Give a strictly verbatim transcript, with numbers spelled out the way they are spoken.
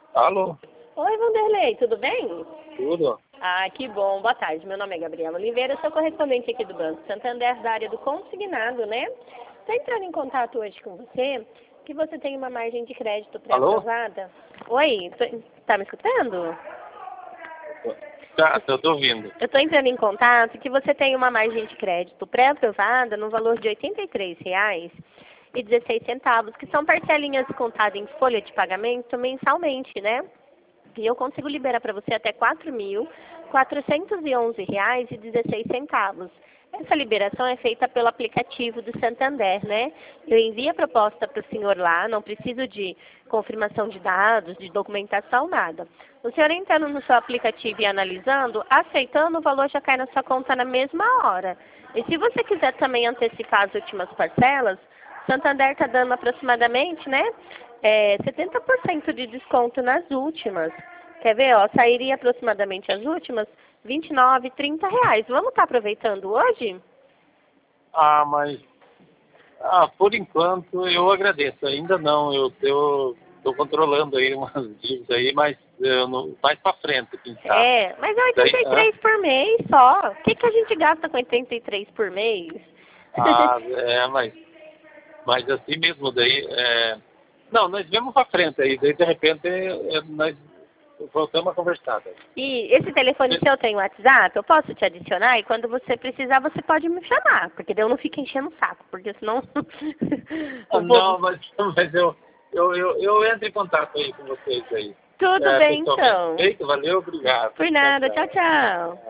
Alô? Oi, Vanderlei, tudo bem? Tudo? Ah, que bom. Boa tarde. Meu nome é Gabriela Oliveira, sou correspondente aqui do Banco Santander, da área do consignado, né? Estou entrando em contato hoje com você, que você tem uma margem de crédito pré-aprovada. Oi, tô... tá me escutando? Tá, eu tô ouvindo. Eu estou entrando em contato que você tem uma margem de crédito pré-aprovada no valor de oitenta e três reais e dezesseis centavos, que são parcelinhas contadas em folha de pagamento mensalmente, né? E eu consigo liberar para você até quatro mil quatrocentos e onze reais e dezesseis centavos. Essa liberação é feita pelo aplicativo do Santander, né? Eu envio a proposta para o senhor lá, não preciso de confirmação de dados, de documentação, nada. O senhor entrando no seu aplicativo e analisando, aceitando, o valor já cai na sua conta na mesma hora. E se você quiser também antecipar as últimas parcelas, Santander está dando aproximadamente, né, é, setenta por cento de desconto nas últimas. Quer ver, ó, sairia aproximadamente as últimas vinte e nove, trinta reais. Vamos estar aproveitando hoje? Ah, mas... Ah, por enquanto eu agradeço. Ainda não, eu eu tô controlando aí umas dívidas aí, mas eu não, mais pra frente, quem sabe. É, mas é oitenta e três por mês só. O que, que a gente gasta com oitenta e três por mês? Ah, é, mas... Mas assim mesmo daí... É... Não, nós vamos pra frente aí, daí de repente é, nós voltamos a conversar. Daí. E esse telefone seu tem WhatsApp? Eu posso te adicionar? E quando você precisar, você pode me chamar. Porque daí eu não fico enchendo o saco. Porque senão... Ah, não, mas, mas eu, eu, eu, eu entro em contato aí com vocês aí. Tudo É, bem, então. Feito, valeu, obrigado. Por nada. Tchau, tchau.